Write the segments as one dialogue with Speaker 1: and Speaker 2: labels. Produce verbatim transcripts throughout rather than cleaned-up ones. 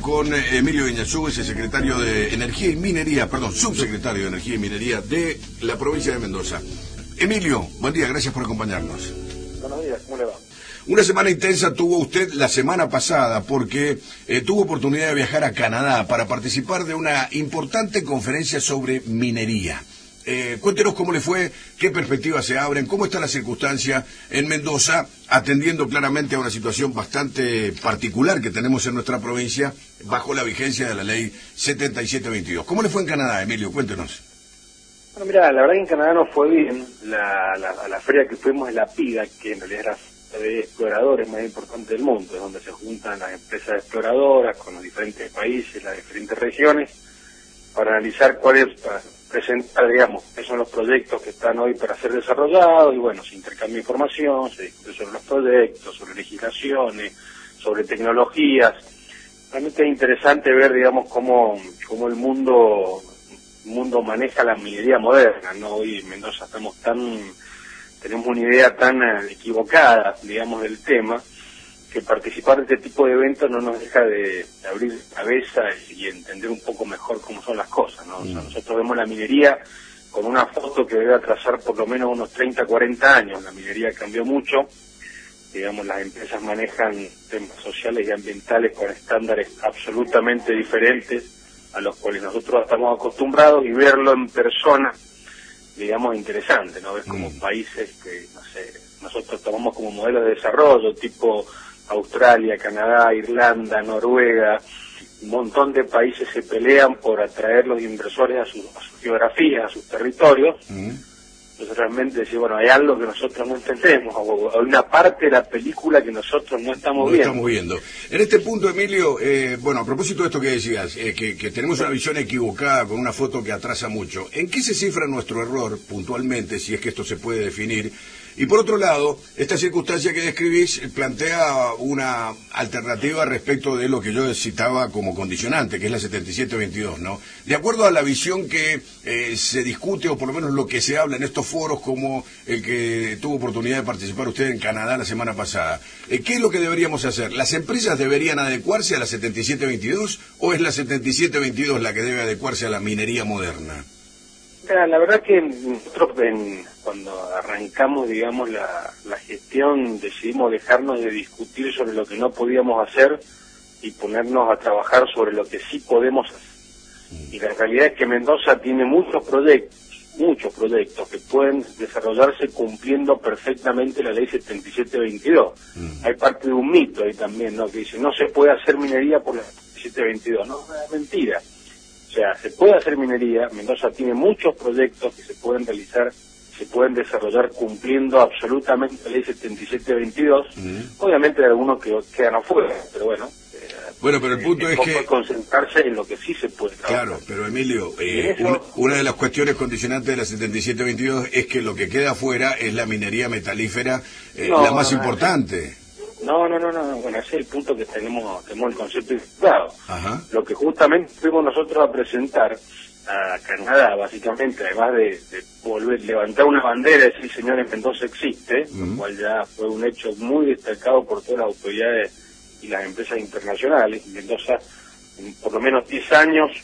Speaker 1: Con Emilio Iñazú, es el secretario de Energía y Minería, perdón, subsecretario de Energía y Minería de la provincia de Mendoza. Emilio, buen día, gracias por acompañarnos.
Speaker 2: Buenos días, ¿cómo le va?
Speaker 1: Una semana intensa tuvo usted la semana pasada porque eh, tuvo oportunidad de viajar a Canadá para participar de una importante conferencia sobre minería. Eh, cuéntenos cómo le fue, qué perspectivas se abren, cómo está la circunstancia en Mendoza, atendiendo claramente a una situación bastante particular que tenemos en nuestra provincia bajo la vigencia de la ley setenta y siete veintidós. ¿Cómo le fue en Canadá, Emilio? Cuéntenos.
Speaker 2: Bueno, mira, la verdad que en Canadá nos fue bien. La, la, la feria que fuimos es la PIDA, que en realidad es la feria de exploradores más importante del mundo, es donde se juntan las empresas exploradoras con los diferentes países, las diferentes regiones, para analizar cuáles, para presentar, digamos, qué son los proyectos que están hoy para ser desarrollados, y bueno, se intercambia información, se discute sobre los proyectos, sobre legislaciones, sobre tecnologías. Realmente es interesante ver, digamos, cómo, cómo el mundo, el mundo maneja la minería moderna, ¿no? Hoy en Mendoza estamos tan, tenemos una idea tan equivocada, digamos, del tema, que participar de este tipo de eventos no nos deja de, de abrir cabeza y entender un poco mejor cómo son las cosas, ¿no? O sea, nosotros vemos la minería con una foto que debe atrasar por lo menos unos treinta, cuarenta años. La minería cambió mucho, digamos, las empresas manejan temas sociales y ambientales con estándares absolutamente diferentes a los cuales nosotros estamos acostumbrados, y verlo en persona, digamos, interesante, ¿no? Ves como países que, no sé, nosotros tomamos como modelo de desarrollo, tipo Australia, Canadá, Irlanda, Noruega, un montón de países se pelean por atraer los inversores a sus, a sus geografías, a sus territorios. Mm. Entonces realmente decir, bueno, hay algo que nosotros no entendemos, o hay una parte de la película que nosotros no estamos
Speaker 1: no
Speaker 2: viendo.
Speaker 1: estamos viendo. En este punto, Emilio, eh, bueno, a propósito de esto que decías, eh, que, que tenemos una visión equivocada con una foto que atrasa mucho, ¿en qué se cifra nuestro error puntualmente, si es que esto se puede definir? Y por otro lado, esta circunstancia que describís plantea una alternativa respecto de lo que yo citaba como condicionante, que es la setenta y siete veintidós, ¿no? De acuerdo a la visión que eh, se discute, o por lo menos lo que se habla en estos foros, como el que tuvo oportunidad de participar usted en Canadá la semana pasada, eh, ¿qué es lo que deberíamos hacer? ¿Las empresas deberían adecuarse a la setenta y siete veintidós o es la setenta y siete veintidós la que debe adecuarse a la minería moderna?
Speaker 2: Mira, la verdad que nosotros en, cuando arrancamos, digamos, la, la gestión, decidimos dejarnos de discutir sobre lo que no podíamos hacer y ponernos a trabajar sobre lo que sí podemos hacer. Y la realidad es que Mendoza tiene muchos proyectos, muchos proyectos que pueden desarrollarse cumpliendo perfectamente la ley setenta y siete veintidós. Mm. Hay parte de un mito ahí también, ¿no? Que dice, no se puede hacer minería por la setenta y siete veintidós. No, es mentira. O sea, se puede hacer minería. Mendoza tiene muchos proyectos que se pueden realizar, se pueden desarrollar cumpliendo absolutamente la ley setenta y siete veintidós. Mm. Obviamente hay algunos que quedan afuera, pero bueno. Eh,
Speaker 1: bueno, pero el punto
Speaker 2: eh,
Speaker 1: es que...
Speaker 2: concentrarse en lo que sí se puede trabajar.
Speaker 1: Claro, pero Emilio, eh, eso... una, una de las cuestiones condicionantes de la setenta y siete veintidós es que lo que queda afuera es la minería metalífera, eh, no, la más no, no, importante.
Speaker 2: No, no, no, no, bueno, ese es el punto que tenemos, tenemos el concepto claro. Lo que justamente fuimos nosotros a presentar a Canadá, básicamente, además de, de volver, levantar una bandera y decir, señores, Mendoza existe, uh-huh. lo cual ya fue un hecho muy destacado por todas las autoridades y las empresas internacionales. Mendoza, en por lo menos diez años,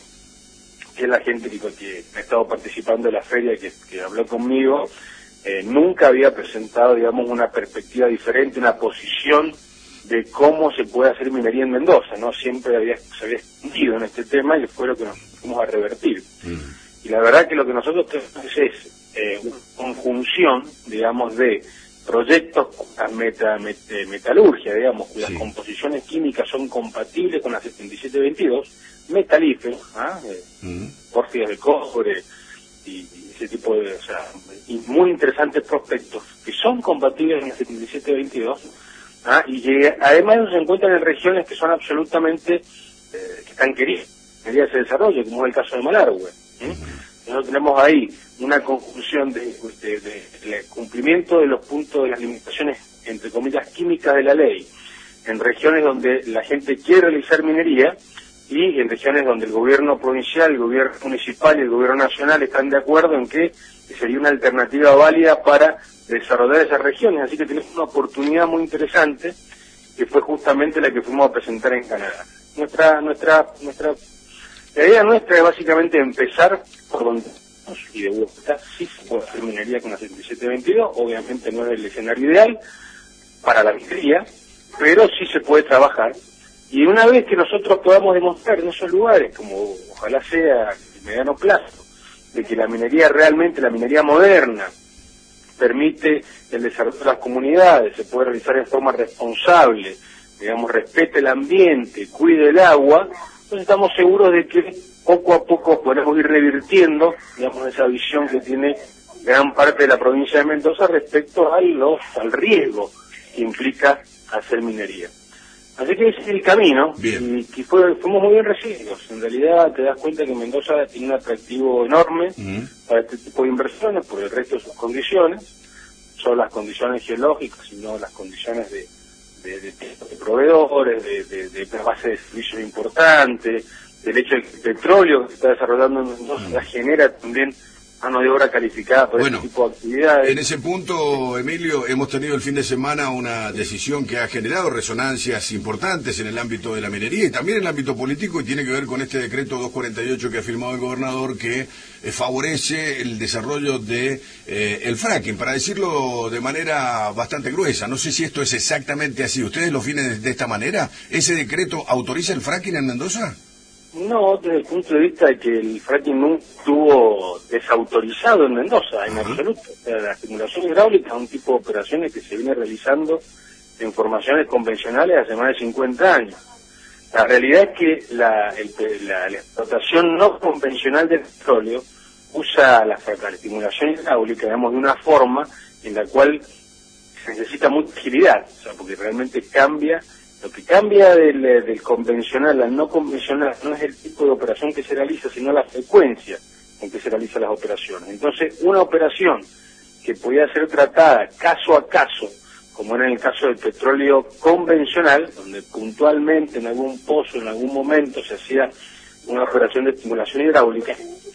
Speaker 2: que es la gente que, que ha estado participando de la feria, que, que habló conmigo, Eh, nunca había presentado, digamos, una perspectiva diferente, una posición de cómo se puede hacer minería en Mendoza, ¿no? Siempre había, se había escondido en este tema y fue lo que nos fuimos a revertir. Mm. Y la verdad que lo que nosotros tenemos es eh, una conjunción, digamos, de proyectos con meta, met, metalurgia, digamos, cuyas sí. composiciones químicas son compatibles con la setenta y siete veintidós, metalíferos, ¿ah? eh, mm. pórfidos de cobre y ese tipo de, o sea, y muy interesantes prospectos que son compatibles en el setenta y siete veintidós, ¿ah? y que además se encuentran en regiones que son absolutamente, eh, que están queridas, queridas ese desarrollo, como es el caso de Malargüe. ¿eh? Nosotros tenemos ahí una conjunción de, de, de, de cumplimiento de los puntos de las limitaciones, entre comillas, químicas de la ley, en regiones donde la gente quiere realizar minería, y en regiones donde el gobierno provincial, el gobierno municipal y el gobierno nacional están de acuerdo en que sería una alternativa válida para desarrollar esas regiones. Así que tenemos una oportunidad muy interesante, que fue justamente la que fuimos a presentar en Canadá. nuestra, nuestra, nuestra, la idea nuestra es básicamente empezar por donde y de vuelta sí se puede hacer minería con la setenta y siete veintidós, obviamente no es el escenario ideal para la minería, pero sí se puede trabajar, y una vez que nosotros podamos demostrar en esos lugares, como ojalá sea en mediano plazo, de que la minería realmente, la minería moderna, permite el desarrollo de las comunidades, se puede realizar en forma responsable, digamos, respete el ambiente, cuide el agua, entonces estamos seguros de que poco a poco podemos ir revirtiendo, digamos, esa visión que tiene gran parte de la provincia de Mendoza respecto a los, al riesgo que implica hacer minería. Así que ese es el camino, bien. Y que fue, fuimos muy bien recibidos. En realidad te das cuenta que Mendoza tiene un atractivo enorme uh-huh. para este tipo de inversiones por el resto de sus condiciones, son las condiciones geológicas, sino las condiciones de, de, de, de proveedores, de, de, de, de base de servicios importantes, del hecho de que el petróleo que se está desarrollando en Mendoza uh-huh. genera también mano de obra calificada por
Speaker 1: bueno,
Speaker 2: este tipo de actividades.
Speaker 1: En ese punto, Emilio, hemos tenido el fin de semana una decisión que ha generado resonancias importantes en el ámbito de la minería y también en el ámbito político, y tiene que ver con este decreto doscientos cuarenta y ocho que ha firmado el gobernador, que eh, favorece el desarrollo de eh, el fracking, para decirlo de manera bastante gruesa. No sé si esto es exactamente así. ¿Ustedes lo definen de esta manera? ¿Ese decreto autoriza el fracking en Mendoza?
Speaker 2: No, desde el punto de vista de que el fracking nunca estuvo desautorizado en Mendoza, en uh-huh. absoluto. O sea, la estimulación hidráulica es un tipo de operaciones que se viene realizando en formaciones convencionales hace más de cincuenta años. La realidad es que la, el, la, la explotación no convencional del petróleo usa la, la estimulación hidráulica, digamos, de una forma en la cual se necesita mucha agilidad, o sea, porque realmente cambia. Lo que cambia del, del convencional al no convencional no es el tipo de operación que se realiza, sino la frecuencia en que se realizan las operaciones. Entonces, una operación que podía ser tratada caso a caso, como era en el caso del petróleo convencional, donde puntualmente en algún pozo, en algún momento se hacía una operación de estimulación hidráulica,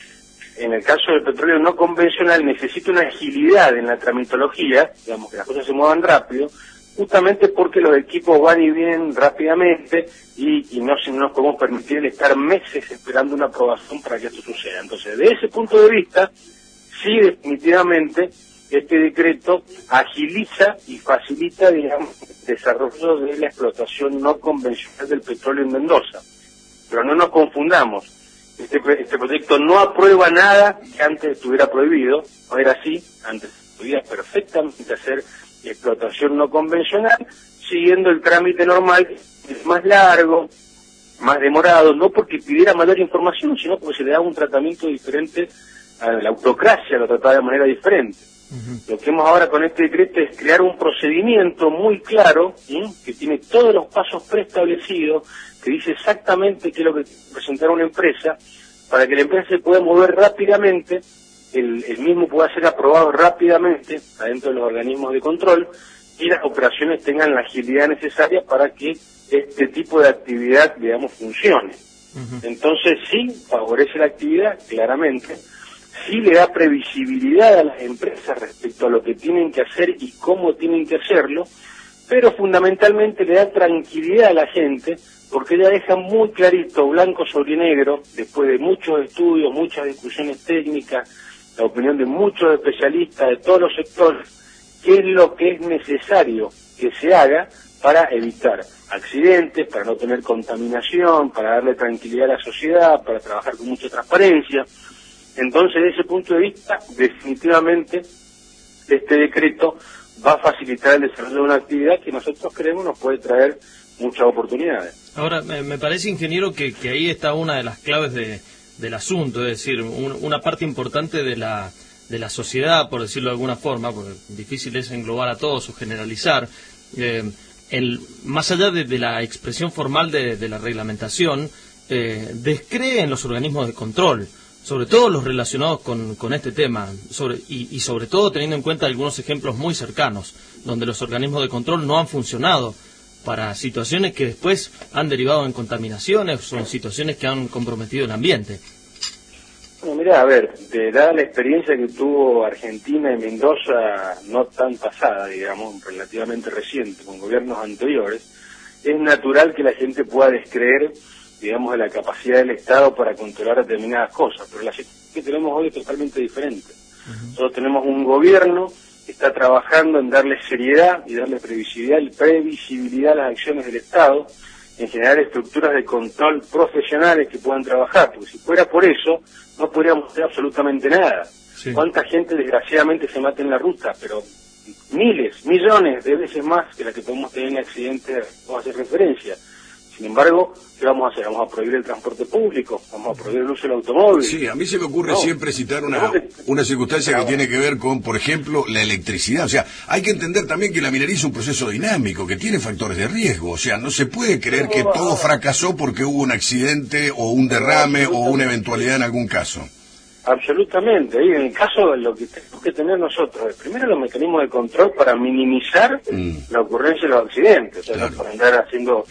Speaker 2: en el caso del petróleo no convencional necesita una agilidad en la tramitología, digamos, que las cosas se muevan rápido, justamente porque los equipos van y vienen rápidamente y, y no, no nos podemos permitir el estar meses esperando una aprobación para que esto suceda. Entonces, de ese punto de vista, sí, definitivamente, este decreto agiliza y facilita, digamos, el desarrollo de la explotación no convencional del petróleo en Mendoza. Pero no nos confundamos, este, este proyecto no aprueba nada que antes estuviera prohibido, no era así, antes podía perfectamente hacer explotación no convencional, siguiendo el trámite normal, que es más largo, más demorado, no porque pidiera mayor información, sino porque se le da un tratamiento diferente a la autocracia, lo trataba de manera diferente. Uh-huh. Lo que hemos ahora con este decreto es crear un procedimiento muy claro, ¿sí? Que tiene todos los pasos preestablecidos, que dice exactamente qué es lo que presentará una empresa, para que la empresa se pueda mover rápidamente. El, el mismo pueda ser aprobado rápidamente adentro de los organismos de control y las operaciones tengan la agilidad necesaria para que este tipo de actividad, digamos, funcione. Uh-huh. Entonces sí, favorece la actividad, claramente, sí le da previsibilidad a las empresas respecto a lo que tienen que hacer y cómo tienen que hacerlo, pero fundamentalmente le da tranquilidad a la gente, porque ya deja muy clarito, blanco sobre negro, después de muchos estudios, muchas discusiones técnicas, la opinión de muchos especialistas de todos los sectores, qué es lo que es necesario que se haga para evitar accidentes, para no tener contaminación, para darle tranquilidad a la sociedad, para trabajar con mucha transparencia. Entonces, desde ese punto de vista, definitivamente, este decreto va a facilitar el desarrollo de una actividad que nosotros creemos nos puede traer muchas oportunidades.
Speaker 3: Ahora, me, me parece, ingeniero, que, que ahí está una de las claves de... del asunto, es decir, un, una parte importante de la de la sociedad, por decirlo de alguna forma, porque difícil es englobar a todos o generalizar, eh, el más allá de, de la expresión formal de, de la reglamentación, eh, descree en los organismos de control, sobre todo los relacionados con, con este tema, sobre, y, y sobre todo teniendo en cuenta algunos ejemplos muy cercanos, donde los organismos de control no han funcionado para situaciones que después han derivado en contaminaciones o en situaciones que han comprometido el ambiente.
Speaker 2: Bueno, mira, a ver, de, dada la experiencia que tuvo Argentina y Mendoza, no tan pasada, digamos, relativamente reciente, con gobiernos anteriores, es natural que la gente pueda descreer digamos, de la capacidad del Estado para controlar determinadas cosas, pero la situación que tenemos hoy es totalmente diferente. Uh-huh. Nosotros tenemos un gobierno que está trabajando en darle seriedad y darle previsibilidad, previsibilidad a las acciones del Estado, en generar estructuras de control profesionales que puedan trabajar, porque si fuera por eso, no podríamos hacer absolutamente nada. Sí. ¿Cuánta gente desgraciadamente se mata en la ruta? Pero miles, millones de veces más que la que podemos tener en accidentes, vamos a hacer referencia. Sin embargo, ¿qué vamos a hacer? ¿Vamos a prohibir el transporte público? ¿Vamos a prohibir el uso del automóvil?
Speaker 1: Sí, a mí se me ocurre no. siempre citar una, una circunstancia que tiene que ver con, por ejemplo, la electricidad. O sea, hay que entender también que la minería es un proceso dinámico, que tiene factores de riesgo. O sea, no se puede creer que todo fracasó porque hubo un accidente o un derrame o una eventualidad en algún caso.
Speaker 2: Absolutamente. Y en el caso de lo que tenemos que tener nosotros, es primero los mecanismos de control para minimizar mm. la ocurrencia de los accidentes. O sea, claro. no para andar haciendo...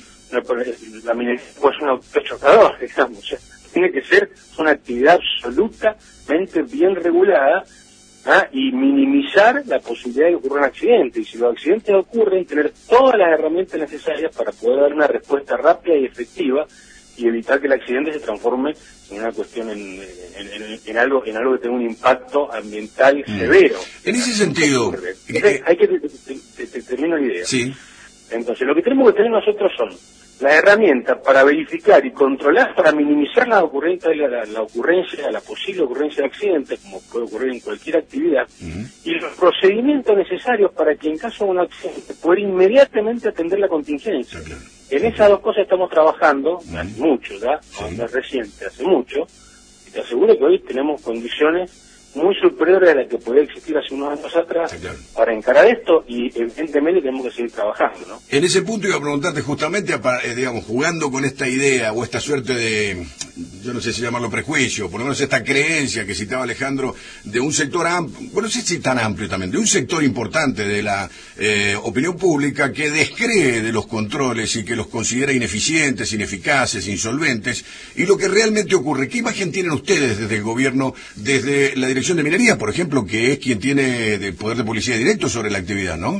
Speaker 2: la minería puede ser un autochocador, digamos, o sea, tiene que ser una actividad absolutamente bien regulada, ¿ah? y minimizar la posibilidad de que ocurra un accidente, y si los accidentes ocurren, tener todas las herramientas necesarias para poder dar una respuesta rápida y efectiva y evitar que el accidente se transforme en una cuestión en, en, en, en algo en algo que tenga un impacto ambiental mm. severo.
Speaker 1: En ese sentido,
Speaker 2: Entonces, hay que te, te, te, te termino la idea.
Speaker 1: Sí.
Speaker 2: Entonces, lo que tenemos que tener nosotros son las herramientas para verificar y controlar, para minimizar la ocurrencia, la, la, la ocurrencia, la posible ocurrencia de accidentes, como puede ocurrir en cualquier actividad, uh-huh. y los procedimientos necesarios para que en caso de un accidente poder inmediatamente atender la contingencia. Uh-huh. En esas dos cosas estamos trabajando, uh-huh. hace mucho, ¿ya? Sí. No es reciente, hace mucho, y te aseguro que hoy tenemos condiciones muy superiores a las que podía existir hace unos años atrás, sí, claro. para encarar esto, y evidentemente tenemos que seguir trabajando, ¿no?
Speaker 1: En ese punto iba a preguntarte justamente, eh, digamos, jugando con esta idea o esta suerte de, yo no sé si llamarlo prejuicio, por lo menos esta creencia que citaba Alejandro, de un sector amplio, bueno, no sé si tan amplio también, de un sector importante de la eh, opinión pública que descree de los controles y que los considera ineficientes, ineficaces, insolventes, y lo que realmente ocurre. ¿Qué imagen tienen ustedes desde el gobierno, desde la dirección de Minería, por ejemplo, que es quien tiene de poder de policía directo sobre la actividad, ¿no?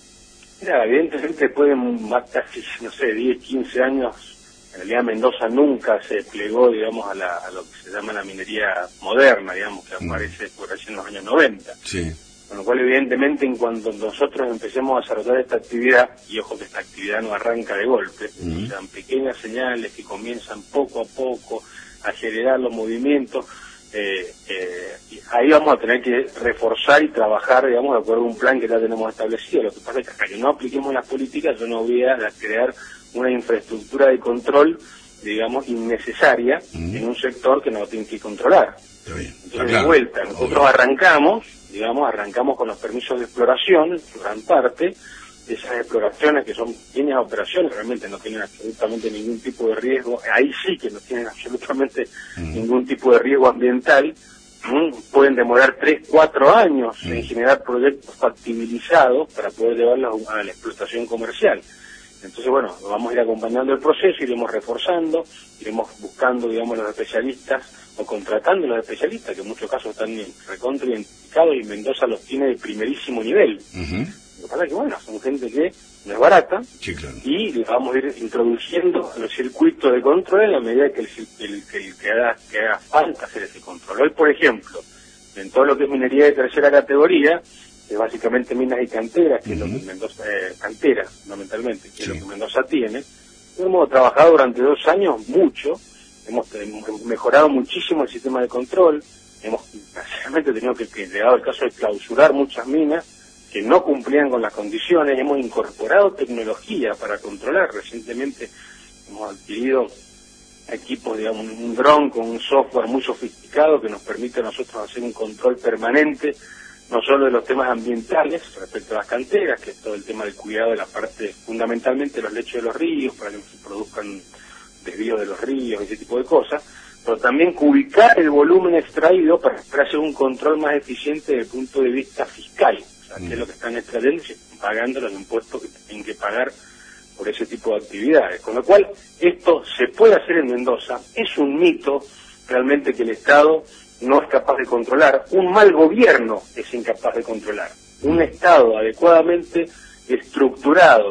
Speaker 2: Mira, evidentemente después de más casi, no sé, diez, quince años, en realidad Mendoza nunca se desplegó, digamos, a, la, a lo que se llama la minería moderna, digamos, que aparece por allí en los años noventa.
Speaker 1: Sí.
Speaker 2: Con lo cual, evidentemente, en cuanto nosotros empecemos a desarrollar esta actividad, y ojo que esta actividad no arranca de golpe, uh-huh. sean pequeñas señales que comienzan poco a poco a generar los movimientos, Eh, eh, ahí vamos a tener que reforzar y trabajar, digamos, de acuerdo a un plan que ya tenemos establecido. Lo que pasa es que hasta que no apliquemos las políticas, yo no voy a crear una infraestructura de control, digamos, innecesaria mm. en un sector que no tiene que controlar.
Speaker 1: Está bien.
Speaker 2: Entonces, ah, claro. de vuelta, nosotros Obvio. arrancamos, digamos, arrancamos con los permisos de exploración, gran parte, de esas exploraciones que son pequeñas operaciones, realmente no tienen absolutamente ningún tipo de riesgo, ahí sí que no tienen absolutamente mm. ningún tipo de riesgo ambiental, ¿m? pueden demorar tres, cuatro años mm. en generar proyectos factibilizados para poder llevarlos a la explotación comercial. Entonces, bueno, vamos a ir acompañando el proceso, iremos reforzando, iremos buscando, digamos, los especialistas o contratando los especialistas, que en muchos casos están recontra identificados y Mendoza los tiene de primerísimo nivel. Uh-huh. Lo que pasa es que, bueno, son gente que no es barata,
Speaker 1: sí, claro.
Speaker 2: y le vamos a ir introduciendo a los circuitos de control en la medida que, el, el, que, el, que, haga, que haga falta hacer ese control. Hoy, por ejemplo, en todo lo que es minería de tercera categoría, que básicamente minas y canteras, que uh-huh. es lo que Mendoza, eh, canteras, fundamentalmente, que sí. es lo que Mendoza tiene, hemos trabajado durante dos años mucho, hemos, hemos mejorado muchísimo el sistema de control, hemos básicamente tenido que, que llegado el caso de clausurar muchas minas que no cumplían con las condiciones, hemos incorporado tecnología para controlar, recientemente hemos adquirido equipos, digamos, un dron con un software muy sofisticado que nos permite a nosotros hacer un control permanente, no solo de los temas ambientales respecto a las canteras, que es todo el tema del cuidado de la parte, fundamentalmente los lechos de los ríos, para que no se produzcan desvíos de los ríos, ese tipo de cosas, pero también ubicar el volumen extraído para hacer un control más eficiente desde el punto de vista fiscal, o sea, mm. qué es lo que están extrayendo y se están pagando los impuestos que tienen que pagar por ese tipo de actividades. Con lo cual, esto se puede hacer en Mendoza, es un mito realmente que el Estado no es capaz de controlar, un mal gobierno es incapaz de controlar, un Estado adecuadamente estructurado,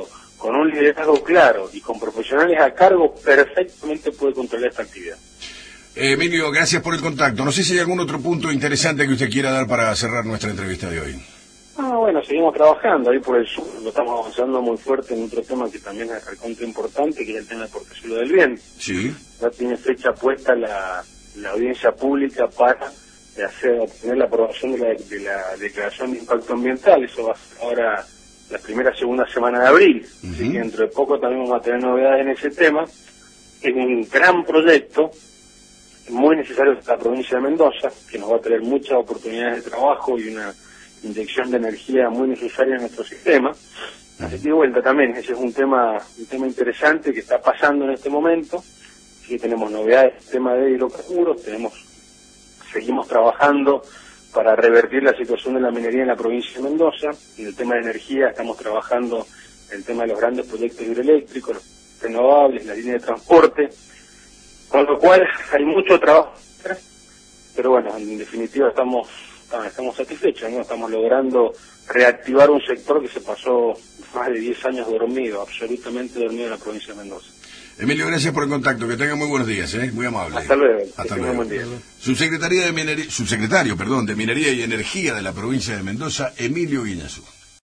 Speaker 2: con un liderazgo claro y con profesionales a cargo, perfectamente puede controlar esta actividad.
Speaker 1: Eh, Emilio, gracias por el contacto. No sé si hay algún otro punto interesante que usted quiera dar para cerrar nuestra entrevista de hoy.
Speaker 2: Ah, bueno, seguimos trabajando ahí por el sur, lo estamos avanzando muy fuerte en otro tema que también es recontra importante, que es el tema del portezuelo del bien.
Speaker 1: Sí.
Speaker 2: Ya tiene fecha puesta la, la audiencia pública para hacer obtener la aprobación de la, de la declaración de impacto ambiental. Eso va a ser ahora la primera segunda semana de abril. Uh-huh. Así que dentro de poco también vamos a tener novedades en ese tema. Es un gran proyecto, muy necesario para la provincia de Mendoza, que nos va a traer muchas oportunidades de trabajo y una inyección de energía muy necesaria en nuestro sistema. Así que de vuelta también, ese es un tema un tema interesante que está pasando en este momento. Así que tenemos novedades en el tema de hidrocarburos, tenemos, seguimos trabajando para revertir la situación de la minería en la provincia de Mendoza. En el tema de energía estamos trabajando en el tema de los grandes proyectos hidroeléctricos, los renovables, la línea de transporte, con lo cual hay mucho trabajo, pero bueno, en definitiva estamos estamos satisfechos, ¿no? Estamos logrando reactivar un sector que se pasó más de diez años dormido, absolutamente dormido en la provincia de Mendoza.
Speaker 1: Emilio, gracias por el contacto, que tenga muy buenos días, ¿eh? Muy amable.
Speaker 2: Hasta luego.
Speaker 1: Hasta luego. Buen día. Subsecretaría de Minería, subsecretario, perdón, de Minería y Energía de la provincia de Mendoza, Emilio Guiñazú.